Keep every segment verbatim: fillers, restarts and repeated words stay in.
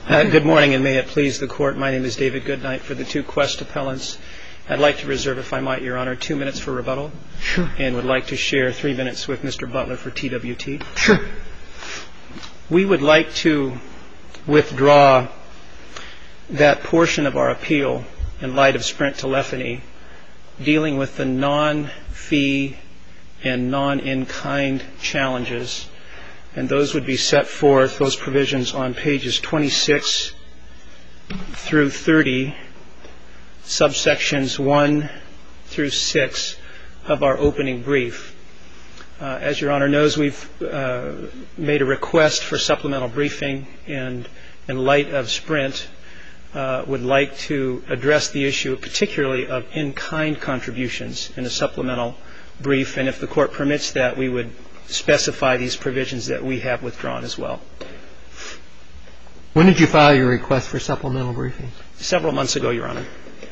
Uh, good morning, and may it please the Court. My name is David Goodnight for the two Quest appellants. I'd like to reserve, if I might, Your Honor, two minutes for rebuttal. Sure. And would like to share three minutes with Mister Butler for T W T. Sure. We would like to withdraw that portion of our appeal in light of Sprint telephony dealing with the non-fee and non-in-kind challenges. And those would be set forth, those provisions, on pages twenty-six through thirty, subsections one through six of our opening brief. Uh, as Your Honor knows, we've uh, made a request for supplemental briefing, and in light of Sprint, uh, would like to address the issue particularly of in-kind contributions in a supplemental brief. And if the Court permits that, we would specify these provisions that we have withdrawn as well. When did you file your request for supplemental briefing? Several months ago, Your Honor.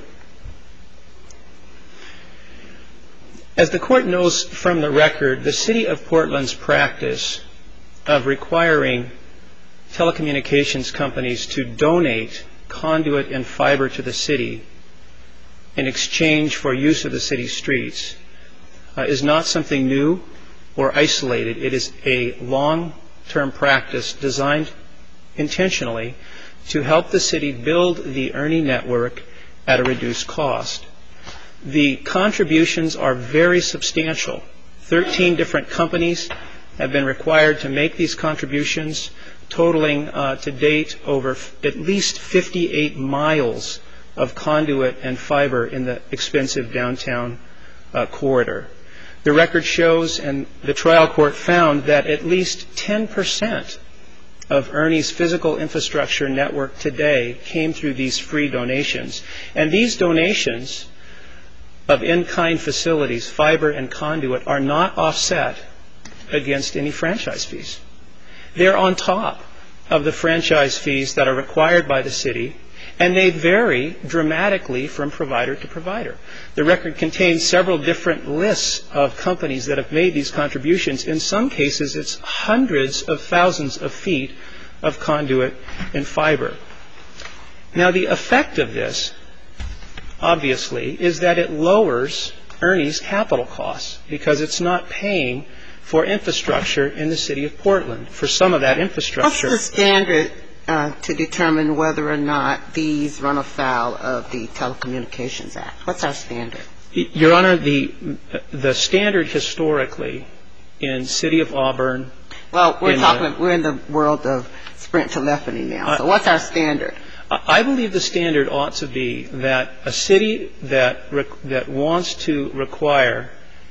As the Court knows from the record, the City of Portland's practice of requiring telecommunications companies to donate conduit and fiber to the city in exchange for use of the city's streets uh, is not something new or isolated. It is a long-term practice designed intentionally to help the city build the ERNIE network at a reduced cost. The contributions are very substantial. Thirteen different companies have been required to make these contributions, totaling uh, to date over f- at least fifty-eight miles of conduit and fiber in the expensive downtown uh, corridor. The record shows, and the trial court found, that at least ten percent of ERNIE's physical infrastructure network today came through these free donations. And these donations of in-kind facilities, fiber and conduit, are not offset against any franchise fees. They're on top of the franchise fees that are required by the city, and they vary dramatically from provider to provider. The record contains several different lists of companies that have made these contributions. In some cases, it's hundreds of thousands of feet of conduit and fiber. Now, the effect of this, obviously, is that it lowers ERNIE's capital costs because it's not paying for infrastructure in the city of Portland. For some of that infrastructure. What's the standard uh, to determine whether or not these run afoul of the Telecommunications Act? What's our standard? Your Honor, the the standard historically in City of Auburn. Well, we're talking. The, we're in the world of Sprint telephony now. Uh, so what's our standard? I believe the standard ought to be that a city that rec- that wants to require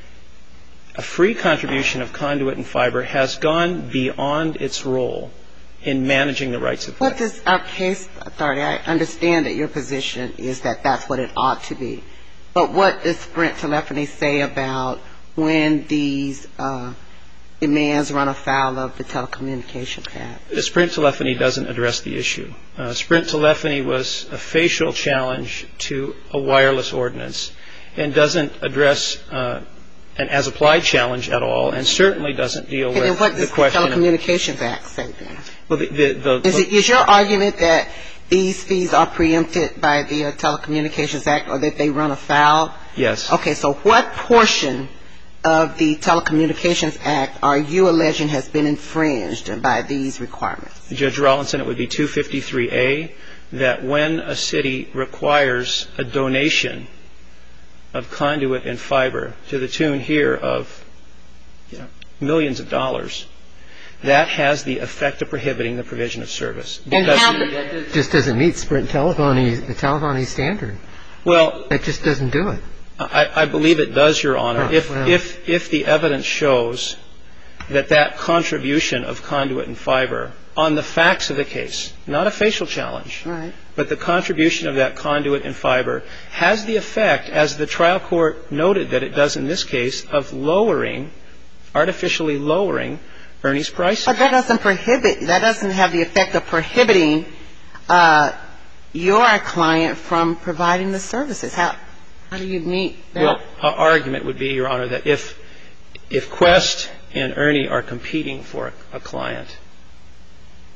a free contribution of conduit and fiber has gone beyond its role in managing the rights of. What does our case authority? I understand that your position is that that's what it ought to be, but what does Sprint telephony say about when these uh, demands run afoul of the Telecommunications Act? The Sprint telephony doesn't address the issue. Uh, Sprint telephony was a facial challenge to a wireless ordinance and doesn't address uh, an as-applied challenge at all, and certainly doesn't deal and with what the question. What does the Telecommunications Act say then? Well, the, the, the, is, it, is your argument that these fees are preempted by the uh, Telecommunications Act, or that they run afoul? Yes. Okay, so what portion of the Telecommunications Act are you alleging has been infringed by these requirements? Judge Rawlinson, it would be two fifty-three A, that when a city requires a donation of conduit and fiber to the tune here of you know, millions of dollars, that has the effect of prohibiting the provision of service. And how it just doesn't meet Sprint telephony, the telephony standard. Well, it just doesn't do it. I, I believe it does, Your Honor. Oh, if, well. if, if the evidence shows that that contribution of conduit and fiber on the facts of the case, not a facial challenge, right, but the contribution of that conduit and fiber has the effect, as the trial court noted that it does in this case, of lowering, artificially lowering ERNIE's prices. But that doesn't prohibit, that doesn't have the effect of prohibiting uh, your client from providing the services. How how do you meet that? Well, our argument would be, Your Honor, that if if Quest and ERNIE are competing for a, a client,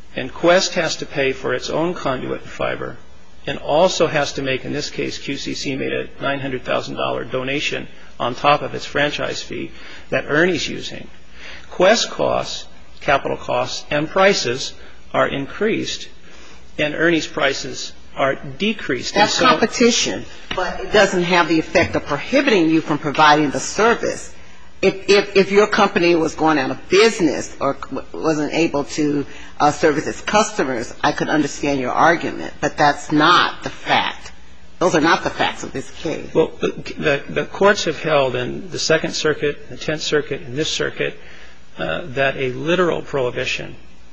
and Quest has to pay for its own conduit and fiber, and also has to make, in this case, Q C C made a nine hundred thousand dollars donation on top of its franchise fee that Ernie's using. Quest costs, capital costs, and prices are increased, and Ernie's prices are decreased. That's so, competition, but it doesn't have the effect of prohibiting you from providing the service. If, if, if your company was going out of business or wasn't able to uh, service its customers, I could understand your argument, but that's not the fact. Those are not the facts of this case. Well, the, the, the courts have held in the Second Circuit, the Tenth Circuit, and this circuit uh, that a literal prohibition,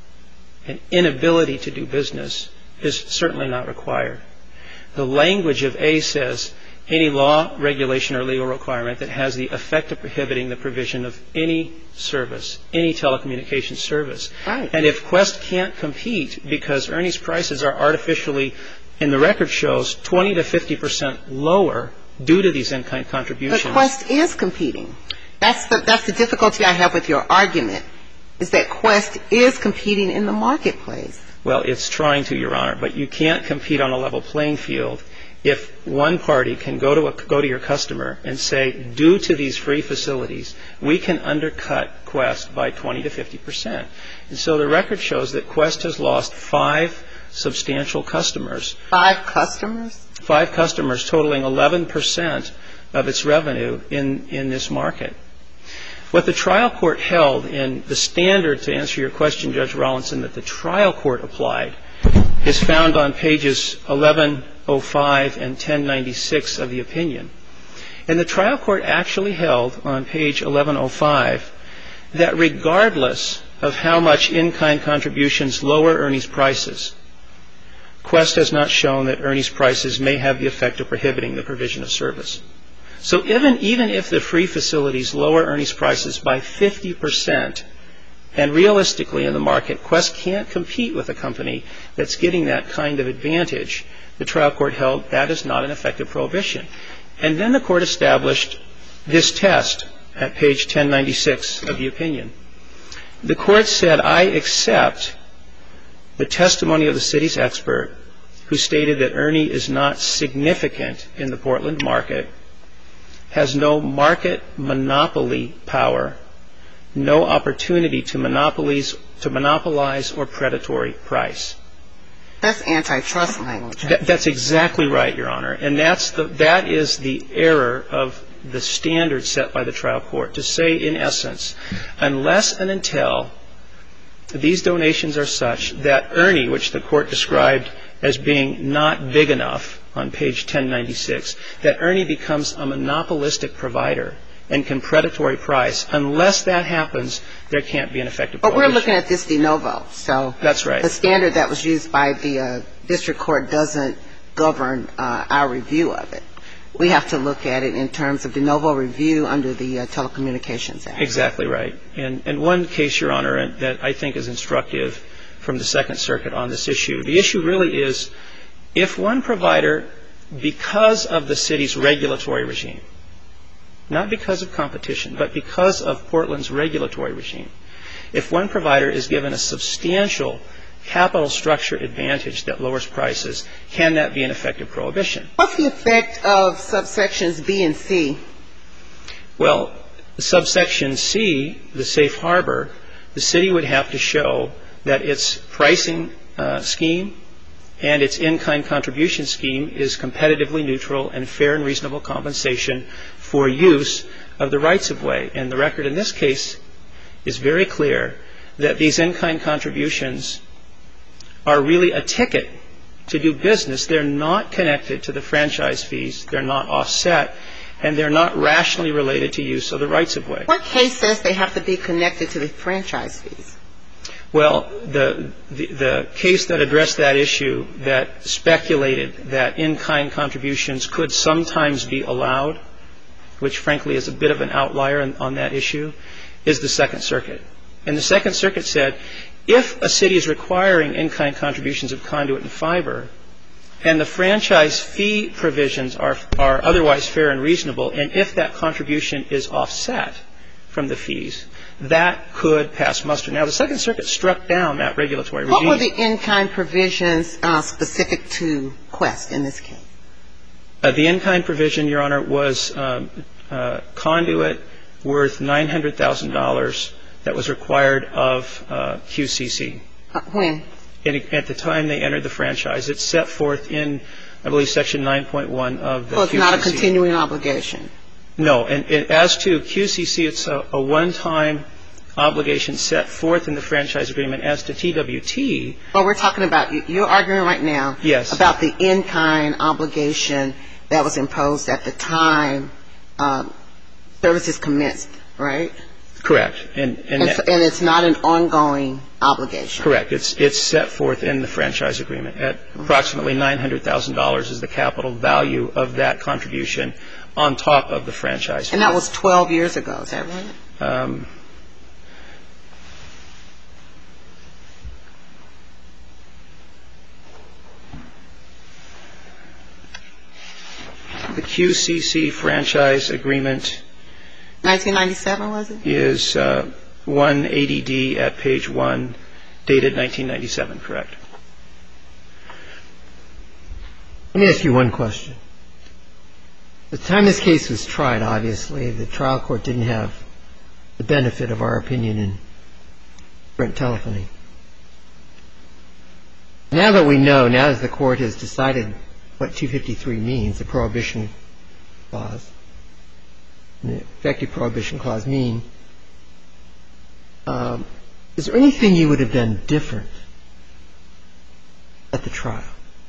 an inability to do business, is certainly not required. The language of A says any law, regulation, or legal requirement that has the effect of prohibiting the provision of any service, any telecommunications service. Right. And if Quest can't compete because Ernie's prices are artificially, in the record shows, twenty to fifty percent lower due to these in-kind contributions. But Quest is competing. That's the, that's the difficulty I have with your argument, is that Quest is competing in the marketplace. Well, it's trying to, Your Honor, but you can't compete on a level playing field if one party can go to a, go to your customer and say, due to these free facilities, we can undercut Quest by twenty to fifty percent. And so the record shows that Quest has lost five substantial customers. Five customers? Five customers totaling eleven percent of its revenue in, in this market. What the trial court held in the standard, to answer your question, Judge Rawlinson, that the trial court applied is found on pages eleven oh five and ten ninety-six of the opinion. And the trial court actually held on page eleven oh five that regardless of how much in-kind contributions lower Ernie's prices, Quest has not shown that Ernie's prices may have the effect of prohibiting the provision of service. So even, even if the free facilities lower Ernie's prices by fifty percent, and realistically in the market, Quest can't compete with a company that's getting that kind of advantage, the trial court held that is not an effective prohibition. And then the court established this test at page ten ninety-six of the opinion. The court said, I accept the testimony of the city's expert who stated that Ernie is not significant in the Portland market, has no market monopoly power, no opportunity to monopolize, to monopolize or predatory price. That's antitrust language. Th- that's exactly right, Your Honor. And that's the, that is the error of the standard set by the trial court, to say, in essence, unless and until these donations are such that Ernie, which the court described as being not big enough on page ten ninety-six, that Ernie becomes a monopolistic provider and can predatory price. Unless that happens, there can't be an effective prohibition. But we're looking at this de novo. So that's right. The standard that was used by the uh, district court doesn't govern uh, our review of it. We have to look at it in terms of de novo review under the uh, Telecommunications Act. Exactly right. And, and one case, Your Honor, that I think is instructive from the Second Circuit on this issue, the issue really is if one provider, because of the city's regulatory regime, not because of competition, but because of Portland's regulatory regime, if one provider is given a substantial capital structure advantage that lowers prices, can that be an effective prohibition? What's the effect of subsections B and C? Well, subsection C, the safe harbor, the city would have to show that its pricing uh, scheme and its in-kind contribution scheme is competitively neutral and fair and reasonable compensation for use of the rights-of-way. And the record in this case is very clear that these in-kind contributions are really a ticket to do business. They're not connected to the franchise fees. They're not offset. And they're not rationally related to use of the rights-of-way. What case says they have to be connected to the franchise fees? Well, the, the the case that addressed that issue, that speculated that in-kind contributions could sometimes be allowed, which frankly is a bit of an outlier on, on that issue, is the Second Circuit. And the Second Circuit said, if a city is requiring in-kind contributions of conduit and fiber, and the franchise fee provisions are are otherwise fair and reasonable, and if that contribution is offset from the fees, that could pass muster. Now, the Second Circuit struck down that regulatory regime. What were the in-kind provisions uh, specific to Quest in this case? Uh, the in-kind provision, Your Honor, was um, uh, conduit worth nine hundred thousand dollars that was required of uh, Q C C. Uh, when? In, at the time they entered the franchise. It's set forth in, I believe, Section nine point one of the Q C C. So it's not a continuing obligation? No. And, and as to Q C C, it's a, a one-time obligation set forth in the franchise agreement. As to T W T. Well, we're talking about, you're arguing right now yes. about the in-kind obligation that was imposed at the time um, services commenced, right? Correct. And, and, and, and it's not an ongoing obligation? Correct. It's, it's set forth in the franchise agreement at approximately nine hundred thousand dollars is the capital value of that contribution on top of the franchise. And that was twelve years ago, is that right? Um, the Q C C franchise agreement nineteen ninety-seven, was it? Is uh, one eighty D at page one, dated nineteen ninety-seven, correct. Let me ask you one question. The time this case was tried, obviously, the trial court didn't have the benefit of our opinion in Sprint Telephony. Now that we know, now that the court has decided what two fifty-three means, the prohibition clause, and the effective prohibition clause mean, um, is there anything you would have done different at the trial?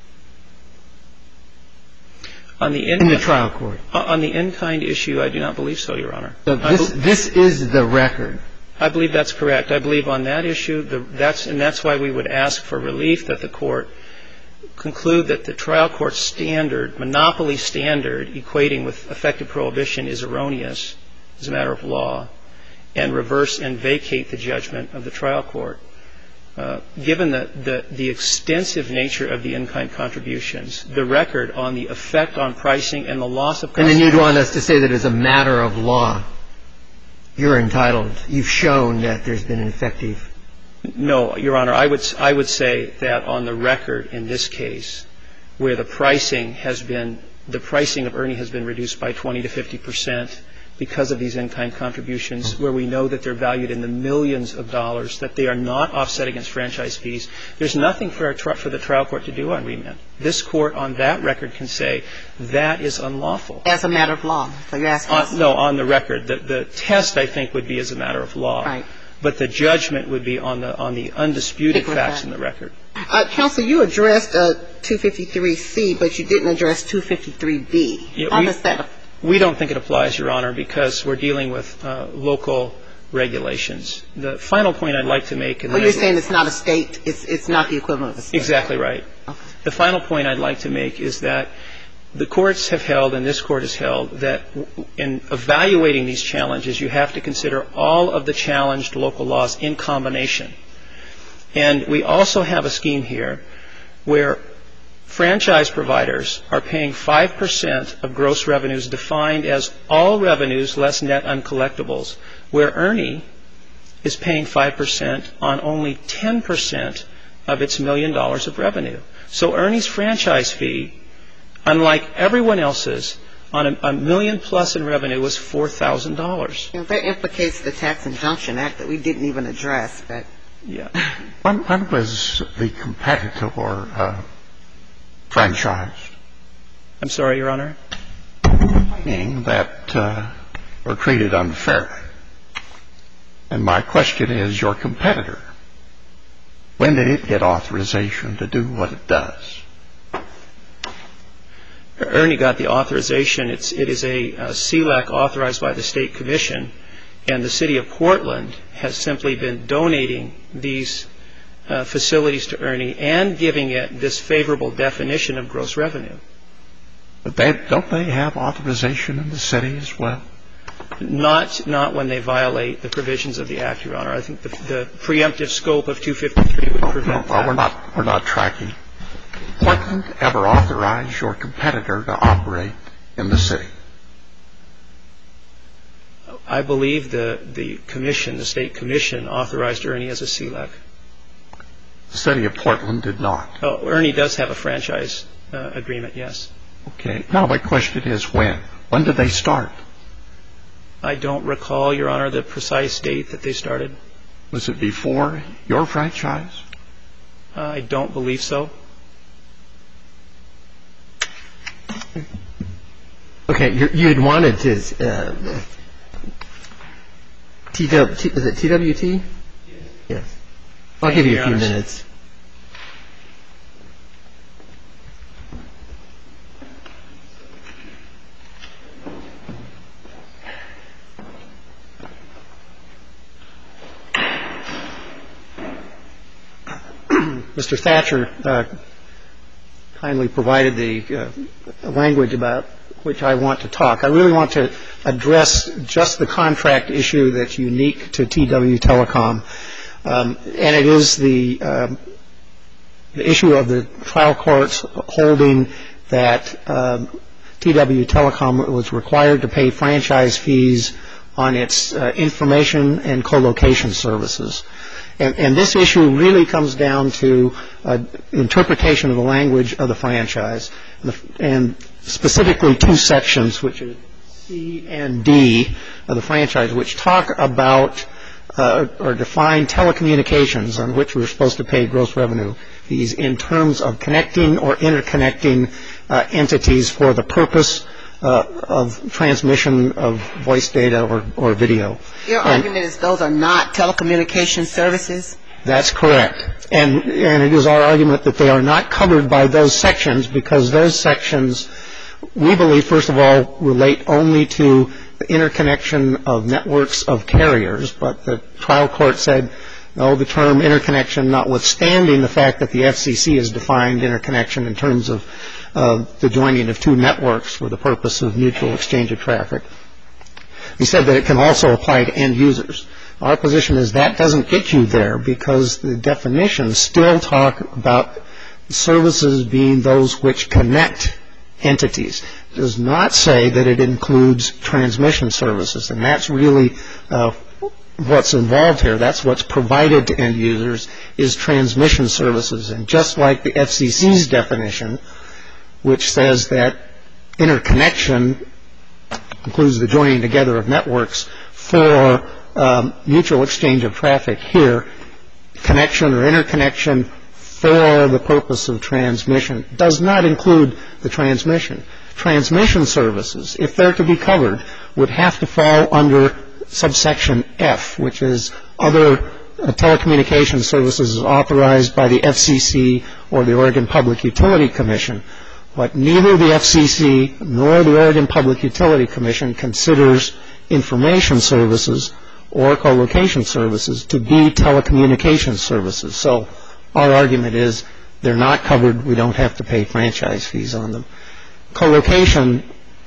On the in, in the trial court. On the in-kind issue, I do not believe so, Your Honor. So this, be- this is the record. I believe that's correct. I believe on that issue, the, that's and that's why we would ask for relief that the court conclude that the trial court standard, monopoly standard, equating with effective prohibition is erroneous as a matter of law, and reverse and vacate the judgment of the trial court. Uh, given the, the, the extensive nature of the in-kind contributions, the record on the effect on pricing and the loss of and then you'd want us to say that as a matter of law, you're entitled, you've shown that there's been an effective. No, Your Honor, I would, I would say that on the record in this case, where the pricing has been, the pricing of Ernie has been reduced by twenty to fifty percent because of these in-kind contributions, where we know that they're valued in the millions of dollars, that they are not offset against franchise fees. There's nothing for, our tri- for the trial court to do on remand. This court on that record can say that is unlawful. As a matter of law. So you're asking us? On, no, on the record. The, the test, I think, would be as a matter of law. Right. But the judgment would be on the on the undisputed Stick with facts that. in the record. Uh, Counsel, you addressed uh, two fifty-three C, but you didn't address two fifty-three B. Yeah, How we, does that? We don't think it applies, Your Honor, because we're dealing with uh, local regulations. The final point I'd like to make. Oh, you're saying it's not a state. It's it's not the equivalent of a state. Exactly right. Okay. The final point I'd like to make is that the courts have held, and this court has held, that in evaluating these challenges, you have to consider all of the challenged local laws in combination. And we also have a scheme here where franchise providers are paying five percent of gross revenues defined as all revenues less net uncollectibles, where Ernie is paying five percent on only ten percent of its million dollars of revenue. So Ernie's franchise fee, unlike everyone else's, on a, a million plus in revenue was four thousand dollars. You know, that implicates the Tax Injunction Act that we didn't even address. But yeah. When, when was the competitor uh, franchised? I'm sorry, Your Honor? Meaning that uh, were treated unfairly. And my question is, your competitor, when did it get authorization to do what it does? Ernie got the authorization. It's, it is a, a C L A C authorized by the State Commission, and the City of Portland has simply been donating these uh, facilities to Ernie and giving it this favorable definition of gross revenue. But they, don't they have authorization in the city as well? Not, not when they violate the provisions of the Act, Your Honor. I think the, the preemptive scope of two fifty-three would prevent no, that. No, we're not, we're not tracking. Portland ever authorized your competitor to operate in the city? I believe the, the commission, the state commission, authorized Ernie as a C L E C. The city of Portland did not. Oh, Ernie does have a franchise uh, agreement, yes. Okay. Now my question is when? When did they start? I don't recall, Your Honor, the precise date that they started. Was it before your franchise? Uh, I don't believe so. Okay, you you had wanted to uh, T W T, is it T W T? Yes. Yes. I'll Thank give you, you, a few Your Honor. minutes. Mister Thatcher uh, kindly provided the uh, language about which I want to talk. I really want to address just the contract issue that's unique to T W Telecom, um, and it is the, um, the issue of the trial courts holding that um, T W Telecom was required to pay franchise fees on its uh, information and co-location services. And, and this issue really comes down to uh, interpretation of the language of the franchise, and specifically two sections, which are C and D of the franchise, which talk about uh, or define telecommunications on which we're supposed to pay gross revenue fees in terms of connecting or interconnecting uh, entities for the purpose Uh, of transmission of voice data or, or video. Your and argument is those are not telecommunication services? That's correct. And, and it is our argument that they are not covered by those sections because those sections, we believe, first of all, relate only to the interconnection of networks of carriers. But the trial court said, no, the term interconnection, notwithstanding the fact that the F C C has defined interconnection in terms of uh, the joining of two networks for the purpose of mutual exchange of traffic. He said that it can also apply to end users. Our position is that doesn't get you there because the definitions still talk about services being those which connect entities. It does not say that it includes transmission services, and that's really uh, what's involved here. That's what's provided to end users is transmission services. And just like the F C C's definition, which says that interconnection includes the joining together of networks for um, mutual exchange of traffic, here, connection or interconnection for the purpose of transmission does not include the transmission. Transmission services, if they're to be covered, would have to fall under subsection F, which is other uh, telecommunication services authorized by the F C C or the Oregon Public Utility Commission. But neither the F C C nor the Oregon Public Utility Commission considers information services or co-location services to be telecommunication services. So our argument is they're not covered. We don't have to pay franchise fees on them. Co-location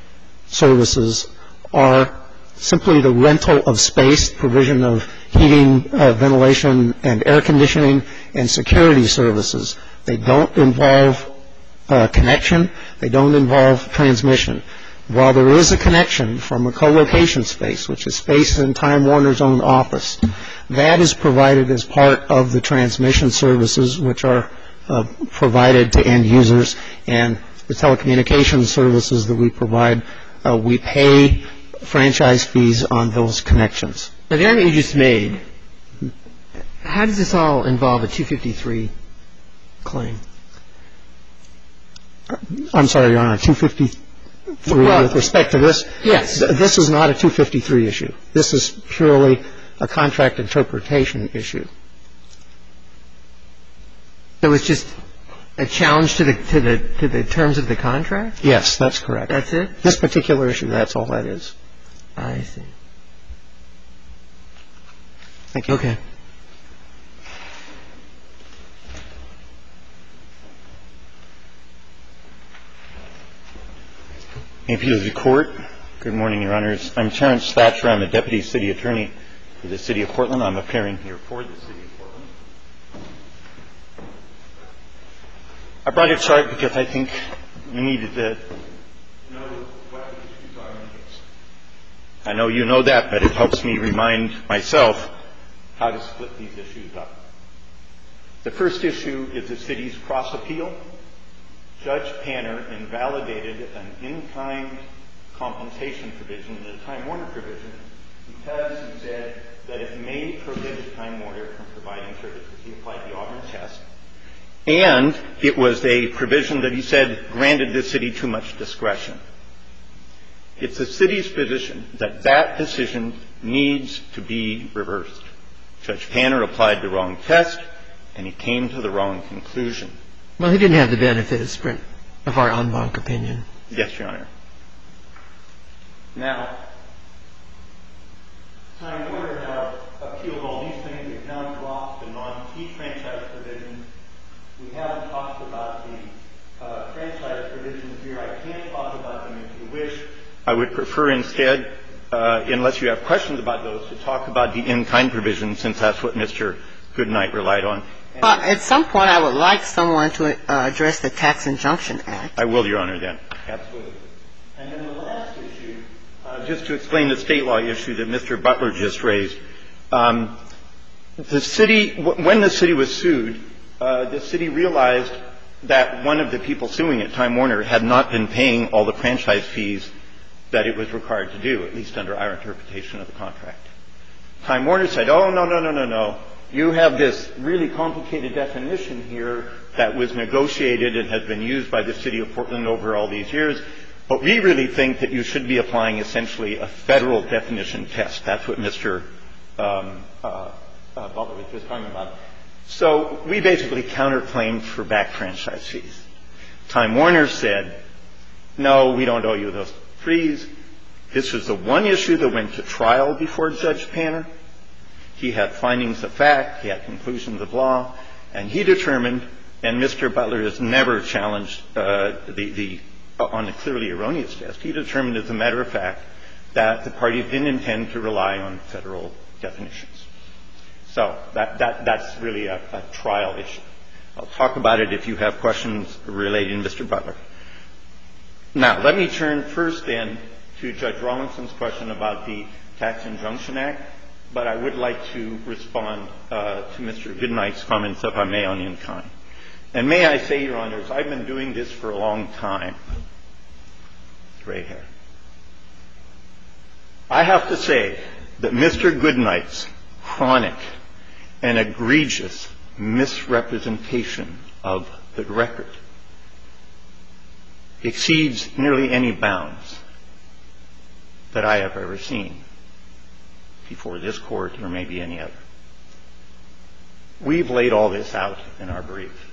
services are simply the rental of space, provision of heating, uh, ventilation, and air conditioning, and security services. They don't involve uh, connection. They don't involve transmission. While there is a connection from a co-location space, which is space in Time Warner's own office, that is provided as part of the transmission services which are uh, provided to end users, and the telecommunications services that we provide, uh, we pay franchise fees on those connections. Now, the argument you just made, how does this all involve a two fifty-three claim? I'm sorry, Your Honor, two fifty-three well, with respect to this? Yes. Th- this is not a two fifty-three issue. This is purely a contract interpretation issue. So it's just a challenge to the to the to the terms of the contract? Yes, that's correct. That's it? This particular issue, that's all that is. I see. Thank you. Okay. May it please the Court. Good morning, Your Honors. I'm Terrence Thatcher. I'm a Deputy City Attorney for the City of Portland. I'm appearing here for the City of Portland. I brought a chart because I think we needed to know what the issues are in the case. I know you know that, but it helps me remind myself how to split these issues up. The first issue is the city's cross-appeal. Judge Panner invalidated an in-kind compensation provision, the Time Warner provision, because he said that it may prohibit Time Warner from providing services. He applied the Auburn test. And it was a provision that he said granted the city too much discretion. It's the city's position that that decision needs to be reversed. Judge Panner applied the wrong test, and he came to the wrong conclusion. Well, he didn't have the benefit of Sprint, of our en banc opinion. Yes, Your Honor. Now, Time Warner have appealed all these things. We've now dropped the non-fee franchise provision. We haven't talked about the uh, franchise provisions here. I can't talk about them if you wish. I would prefer instead, uh, unless you have questions about those, to talk about the in-kind provision, since that's what Mister Goodnight relied on. Uh, at some point, I would like someone to uh, address the Tax Injunction Act. I will, Your Honor, then. Absolutely. And then the last issue, uh, just to explain the state law issue that Mister Butler just raised. Um, the city, w- when the city was sued, uh, the city realized that one of the people suing at Time Warner had not been paying all the franchise fees that it was required to do, at least under our interpretation of the contract. Time Warner said, oh, no, no, no, no, no. You have this really complicated definition here that was negotiated and has been used by the city of Portland over all these years, but we really think that you should be applying essentially a federal definition test. That's what Mister Um, uh, uh, Butler was just talking about. So we basically counterclaimed for back franchise fees. Time Warner said, no, we don't owe you those fees. This was the one issue that went to trial before Judge Panner. He had findings of fact, he had conclusions of law, and he determined, and Mister Butler has never challenged uh, the, the uh, on a clearly erroneous test, he determined as a matter of fact that the parties didn't intend to rely on federal definitions. So that, that, that's really a, a trial issue. I'll talk about it if you have questions relating to Mister Butler. Now, let me turn first then to Judge Rawlinson's question about the Tax Injunction Act, but I would like to respond uh, to Mister Goodnight's comments, if I may, on in-kind. And may I say, Your Honors, I've been doing this for a long time. Gray hair. I have to say that Mister Goodnight's chronic and egregious misrepresentation of the record exceeds nearly any bounds that I have ever seen before this Court or maybe any other. We've laid all this out in our brief.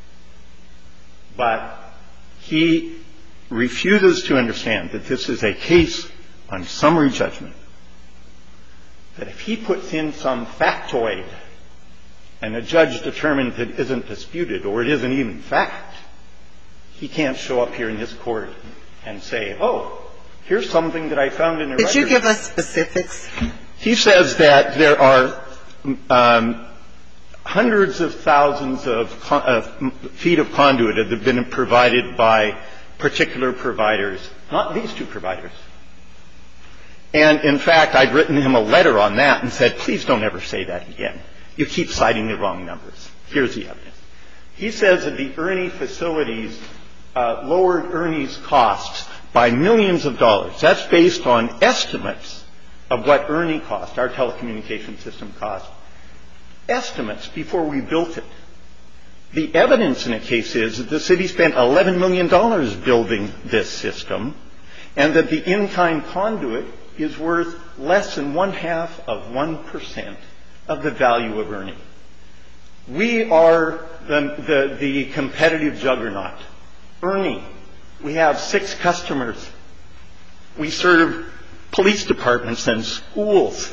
But he refuses to understand that this is a case on summary judgment, that if he puts in some factoid and a judge determines it isn't disputed or it isn't even fact, he can't show up here in this Court and say, oh, here's something that I found in the record. Did you give us specifics? He says that there are um, hundreds of thousands of con- uh, feet of conduit that have been provided by particular providers, not these two providers. And, in fact, I'd written him a letter on that and said, please don't ever say that again. You keep citing the wrong numbers. Here's the evidence. He says that the Ernie facilities uh, lowered Ernie's costs by millions of dollars. That's based on estimates of what Ernie cost, our telecommunication system cost. Estimates before we built it. The evidence in the case is that the city spent eleven million dollars building this system and that the in-kind conduit is worth less than one half of one percent of the value of Ernie. We are the, the, the competitive juggernaut. Ernie, we have six customers. We serve police departments and schools.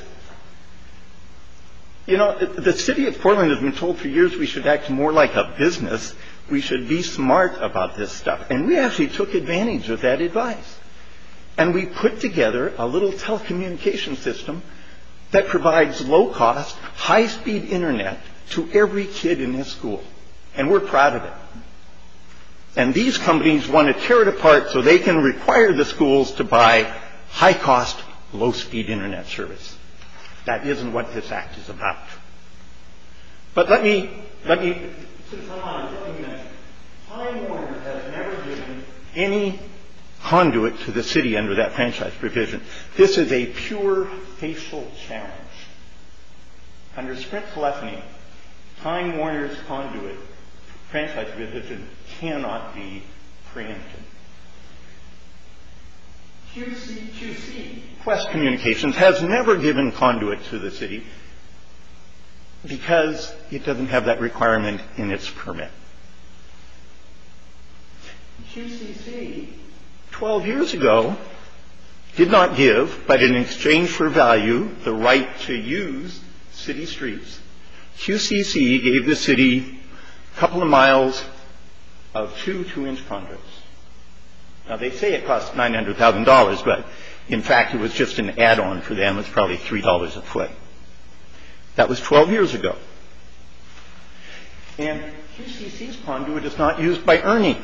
You know, the city of Portland has been told for years we should act more like a business. We should be smart about this stuff. And we actually took advantage of that advice. And we put together a little telecommunication system that provides low-cost, high-speed Internet to every kid in this school. And we're proud of it. And these companies want to tear it apart so they can require the schools to buy high-cost, low-speed Internet service. That isn't what this Act is about. But let me, let me, since I'm on a different mention, Time Warner has never given any conduit to the city under that franchise provision. This is a pure facial challenge. Under Sprint telephony, Time Warner's conduit franchise provision cannot be preempted. Q C Q C, Quest Communications, has never given conduit to the city because it doesn't have that requirement in its permit. Q C C, twelve years ago, did not give, but in exchange for value, the right to use city streets. Q C C gave the city a couple of miles of two two-inch conduits. Now, they say it cost nine hundred thousand dollars, but in fact, it was just an add-on for them. It's probably three dollars a foot. That was twelve years ago. And Q C C's conduit is not used by Ernie.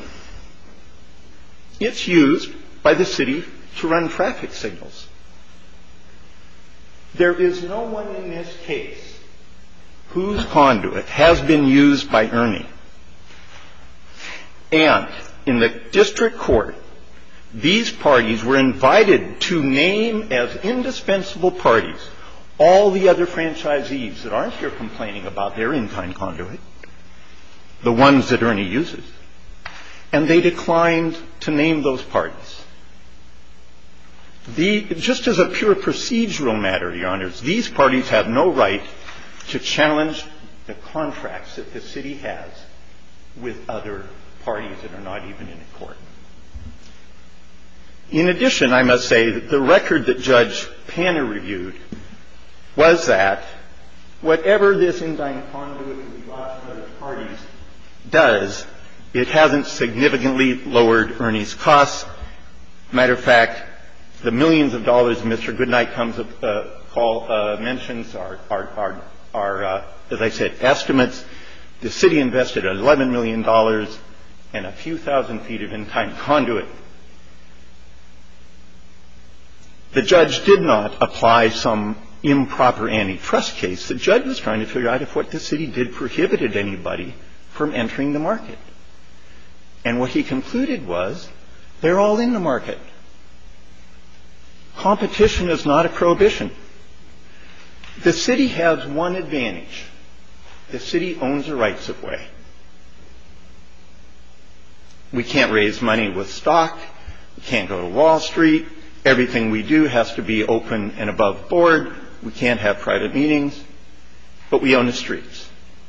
It's used by the city to run traffic signals. There is no one in this case whose conduit has been used by Ernie. And in the district court, these parties were invited to name as indispensable parties all the other franchisees that aren't here complaining about their in-kind conduit, the ones that Ernie uses. And they declined to name those parties. The, just as a pure procedural matter, Your Honors, these parties have no right to challenge the contracts that the city has with other parties that are not even in court. In addition, I must say that the record that Judge Panner reviewed was that whatever this in-kind conduit that we got from other parties does, it hasn't significantly lowered Ernie's costs. Matter of fact, the millions of dollars Mister Goodnight comes uh, call uh, mentions are, are, are, are uh, as I said, estimates. The city invested eleven million dollars and a few thousand feet of in-kind conduit. The judge did not apply some improper antitrust case. The judge was trying to figure out if what the city did prohibited anybody from entering the market. And what he concluded was they're all in the market. Competition is not a prohibition. The city has one advantage. The city owns the rights of way. We can't raise money with stock. We can't go to Wall Street. Everything we do has to be open and above board. We can't have private meetings. But we own the streets.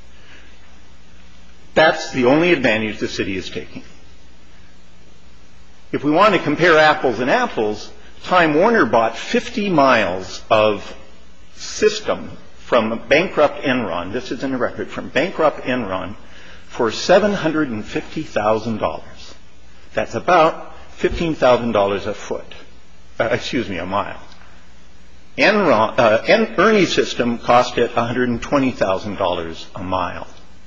That's the only advantage the city is taking. If we want to compare apples and apples, Time Warner bought fifty miles of system from bankrupt Enron. This is in the record. From bankrupt Enron for seven hundred fifty thousand dollars. That's about fifteen thousand dollars a foot. Uh, excuse me, a mile. Enron, uh, en- Ernie's system cost it one hundred twenty thousand dollars a mile.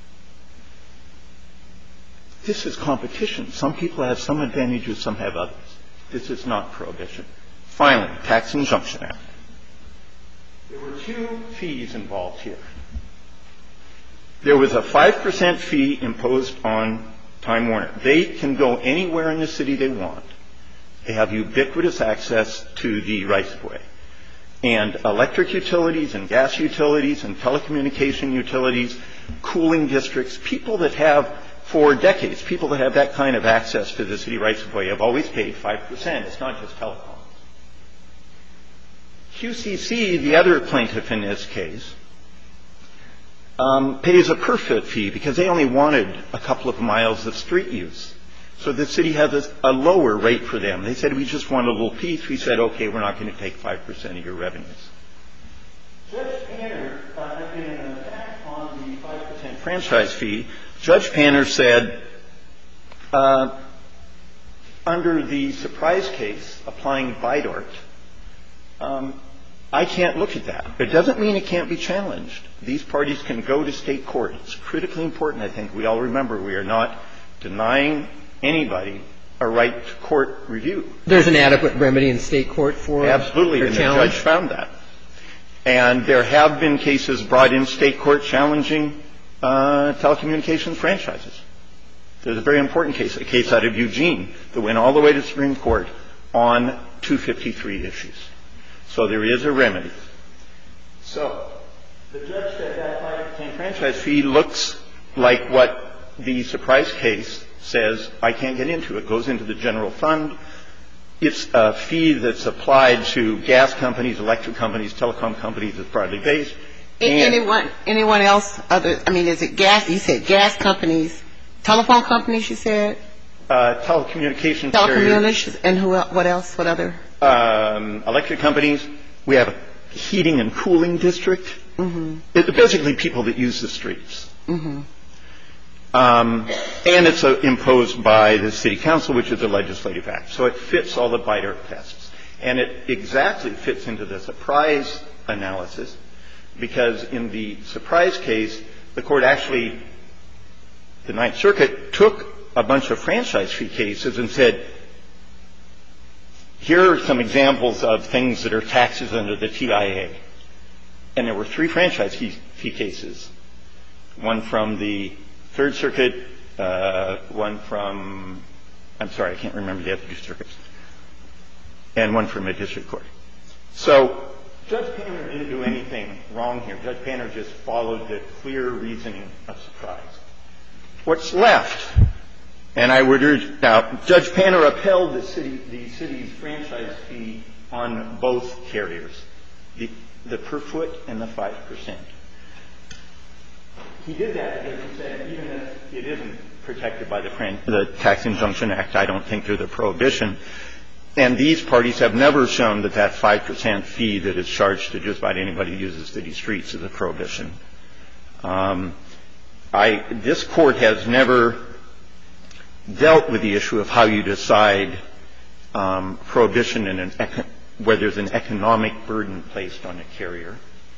This is competition. Some people have some advantages, some have others. This is not prohibition. Finally, Tax Injunction Act. There were two fees involved here. There was a five percent fee imposed on Time Warner. They can go anywhere in the city they want. They have ubiquitous access to the rights of way. And electric utilities and gas utilities and telecommunication utilities, cooling districts, people that have, for decades, people that have that kind of access to the city rights of way have always paid five percent. It's not just telecoms. Q C C, the other plaintiff in this case, um, pays a per-foot fee because they only wanted a couple of miles of street use. So the city has a, a lower rate for them. They said, we just want a little piece. We said, okay, we're not going to take five percent of your revenues. Judge Panner, uh, in an attack on the five percent franchise fee, Judge Panner said, uh, under the surprise case applying Bidart, um, I can't look at that. It doesn't mean it can't be challenged. These parties can go to state court. It's critically important, I think. We all remember we are not denying anybody a a right to court review. There's an adequate remedy in state court for Absolutely, their and challenge? the judge found that. And there have been cases brought in state court challenging uh, telecommunications franchises. There's a very important case, a case out of Eugene that went all the way to the Supreme Court on two fifty-three issues. So there is a remedy. So the judge said that five percent franchise fee looks like what the Surprise case says I can't get into. It goes into the general fund. It's a fee that's applied to gas companies, electric companies, telecom companies. It's broadly based. Anyone, anyone else other, I mean, is it gas? You said gas companies, telephone companies, you said? Uh, telecommunications. Telecommunications. And who, what else? What other? Um, electric companies. We have a heating and cooling district. Mm-hmm. It's basically people that use the streets. Mm-hmm. Um, and it's uh, imposed by the city council, which is a legislative act. So it fits all the BIDAR tests. And it exactly fits into the Surprise analysis, because in the Surprise case, the court actually, the Ninth Circuit, took a bunch of franchise fee cases and said, here are some examples of things that are taxes under the T I A. And there were three franchise fee, fee cases, one from the Third Circuit, uh, one from, I'm sorry, I can't remember the other two circuits, and one from a district court. So Judge Panner didn't do anything wrong here. Judge Panner just followed the clear reasoning of Surprise. What's left, and I would urge, now, Judge Panner upheld the city, the city's franchise fee on both carriers, the, the per foot and the five percent. He did that because he said even if it isn't protected by the, the Tax Injunction Act, I don't think there's a prohibition. And these parties have never shown that that five percent fee that is charged to just about anybody who uses city streets is a prohibition. Um, I, this court has never dealt with the issue of how you decide um, prohibition in an econ- where there's an economic burden placed on a carrier.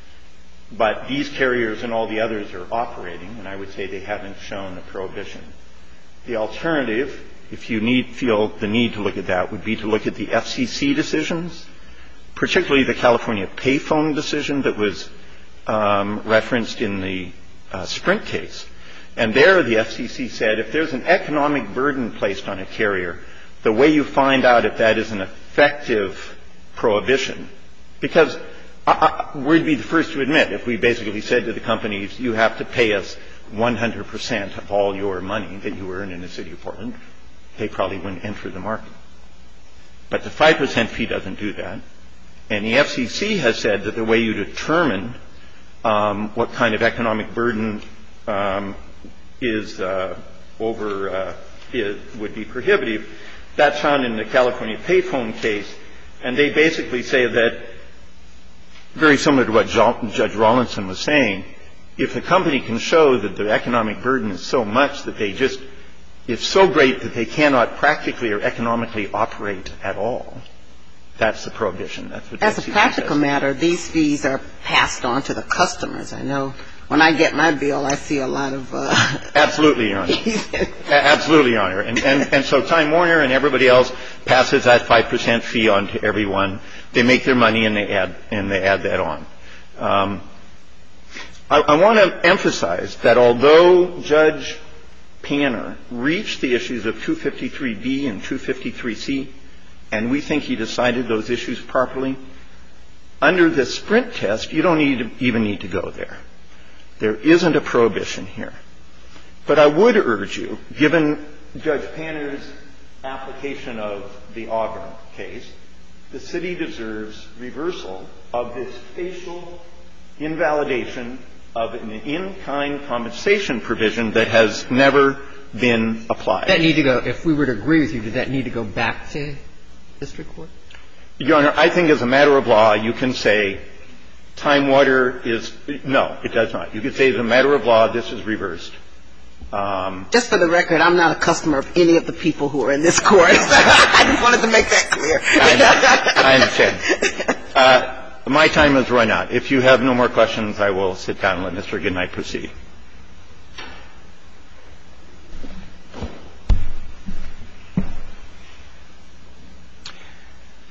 But these carriers and all the others are operating, and I would say they haven't shown a prohibition. The alternative, if you need, feel the need to look at that, would be to look at the F C C decisions, particularly the California payphone decision that was um, referenced in the uh, Sprint case. And there the F C C said if there's an economic burden placed on a carrier, the way you find out if that is an effective prohibition, because I, I, we'd be the first to admit if we basically said to the companies, you have to pay us one hundred percent of all your money that you earn in the city of Portland, they probably wouldn't enter the market. But the five percent fee doesn't do that. And the F C C has said that the way you determine um, what kind of economic burden um, is uh, over uh, is, would be prohibitive. That's found in the California payphone case. And they basically say that, very similar to what Judge Rawlinson was saying, if the company can show that the economic burden is so much that they just, it's so great that they cannot practically or economically operate at all, that's the prohibition. That's what As a practical matter, these fees are passed on to the customers. I know when I get my bill, I see a lot of... Uh, Absolutely, Your Honor. Absolutely, Your Honor. And, and, and so Time Warner and everybody else passes that five percent fee on to everyone. They make their money and they add, and they add that on. Um, I, I want to emphasize that although Judge Panner reached the issues of two fifty-three B and two fifty-three C, and we think he decided those issues properly, under the Sprint test, you don't need to, even need to go there. There isn't a prohibition here. But I would urge you, given Judge Panner's application of the Auburn case, the city deserves reversal of this facial invalidation of an in-kind compensation provision that has never been applied. That need to go, if we were to agree with you, does that need to go back to district court? Your Honor, I think as a matter of law, you can say Time Warner is, no, it does not. You could say as a matter of law, this is reversed. Um, Just for the record, I'm not a customer of any of the people who are in this court. I just wanted to make that clear. I understand. Uh, my time has run out. If you have no more questions, I will sit down and let Mister Goodnight proceed.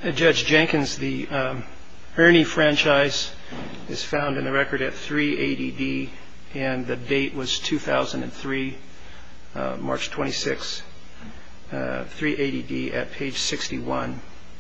Judge Jenkins, the um, Ernie franchise is found in the record at three eighty D, and the date was two thousand three, uh, March twenty-sixth, uh, three eighty D at page sixty-one.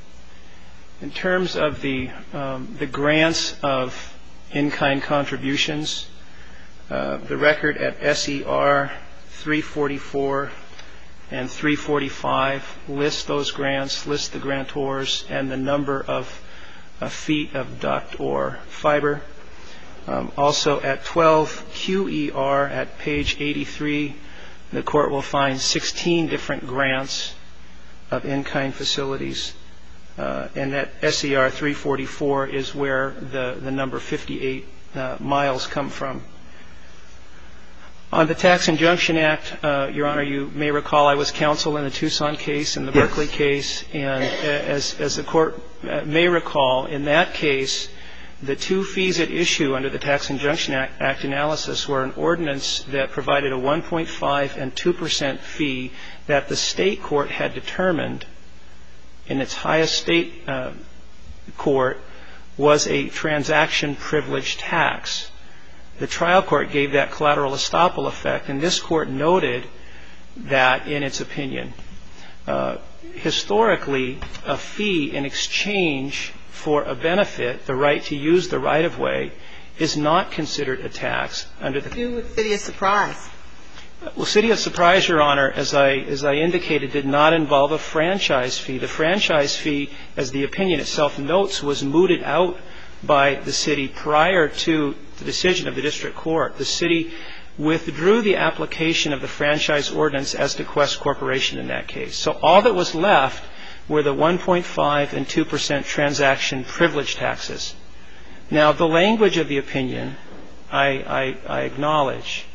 In terms of the um, the grants of in-kind contributions, uh, the record at S E R three forty-four and three forty-five lists those grants, lists the grantors, and the number of uh, feet of duct or fiber. Um, also at twelve Q E R at page eighty-three, the court will find sixteen different grants of in-kind facilities. Uh, and at S E R three forty-four is where the, the number fifty-eight uh, miles come from. On the Tax Injunction Act, uh, Your Honor, you may recall I was counsel in the Tucson case and the yes. Berkeley case. And as, as the court may recall, in that case, the two fees at issue under the Tax Injunction Act, Act analysis were an ordinance that provided a one point five and two percent fee that the state court had determined in its highest state uh, court was a transaction privilege tax. The trial court gave that collateral estoppel effect, and this court noted that in its opinion. Uh, historically, a fee in exchange for a benefit, the right to use the right-of-way, is not considered a tax under the... Do with City of Surprise. Well, City of Surprise, Your Honor, as I as I indicated, did not involve a franchise fee. The franchise fee, as the opinion itself notes, was mooted out by the city prior to the decision of the district court. The city withdrew the application of the franchise ordinance as to Quest Corporation in that case. So all that was left were the one point five and two percent transaction privilege taxes. Now, the language of the opinion, I, I, I acknowledge,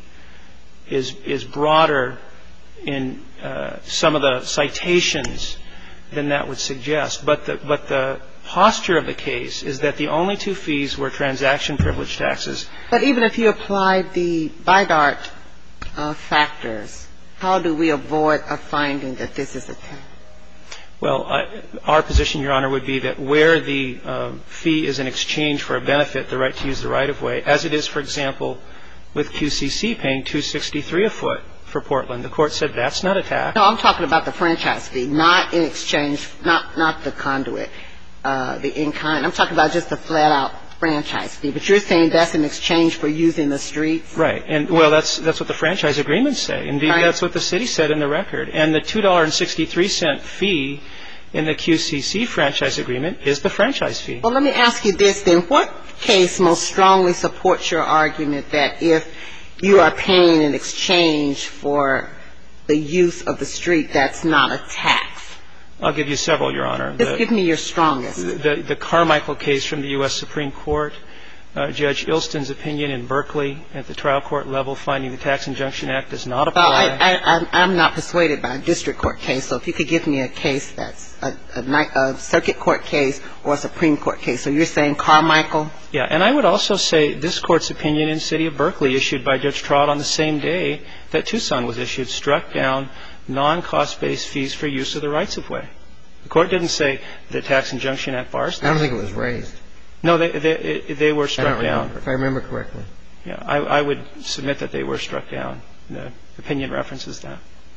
is is broader in uh, some of the citations than that would suggest. But the but the posture of the case is that the only two fees were transaction privilege taxes. But even if you applied the BIDART uh, factors, how do we avoid a finding that this is a tax? Well, I, our position, Your Honor, would be that where the uh, fee is in exchange for a benefit, the right to use the right-of-way, as it is, for example, with Q C C paying two sixty-three a foot for Portland, the court said that's not a tax. No, I'm talking about the franchise fee, not in exchange, not not the conduit, uh, the in-kind. I'm talking about just the flat-out franchise fee. But you're saying that's in exchange for using the streets? Right. And, well, that's that's what the franchise agreements say. Indeed, right. That's what the city said in the record. And the two dollars and sixty-three cents fee in the Q C C franchise agreement is the franchise fee. Well, let me ask you this then. What case most strongly supports your argument that if you are paying in exchange for the use of the street, that's not a tax? I'll give you several, Your Honor. Just the, give me your strongest. The, the Carmichael case from the U S Supreme Court, uh, Judge Ilston's opinion in Berkeley at the trial court level finding the Tax Injunction Act does not apply. Well, I, I, I'm not persuaded by a district court case, so if you could give me a case that's a, a, a circuit court case or a Supreme Court case. So you're saying Carmichael? Yeah, and I would also say this court's opinion in City of Berkeley issued by Judge Trott on the same day that Tucson was issued struck down non-cost-based fees for use of the rights-of-way. The court didn't say the Tax Injunction Act bars. I don't think it was raised. No, they they, they were struck I don't down. Remember, if I remember correctly. Yeah, I, I would submit that they were struck down. The opinion references that.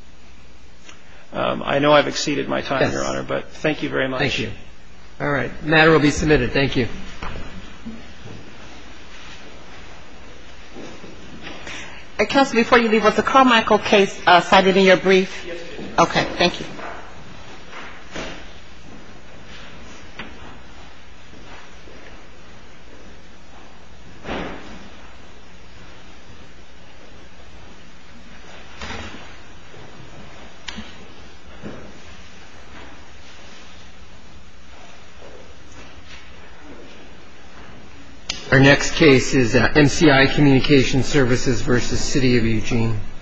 Um, I know I've exceeded my time, yes. Your Honor, but thank you very much. Thank you. All right. The matter will be submitted. Thank you. Uh, Counsel, before you leave, was the Carmichael case uh, cited in your brief? Yes, it is. Okay. Thank you. Our next case is uh, M C I Communication Services versus City of Eugene.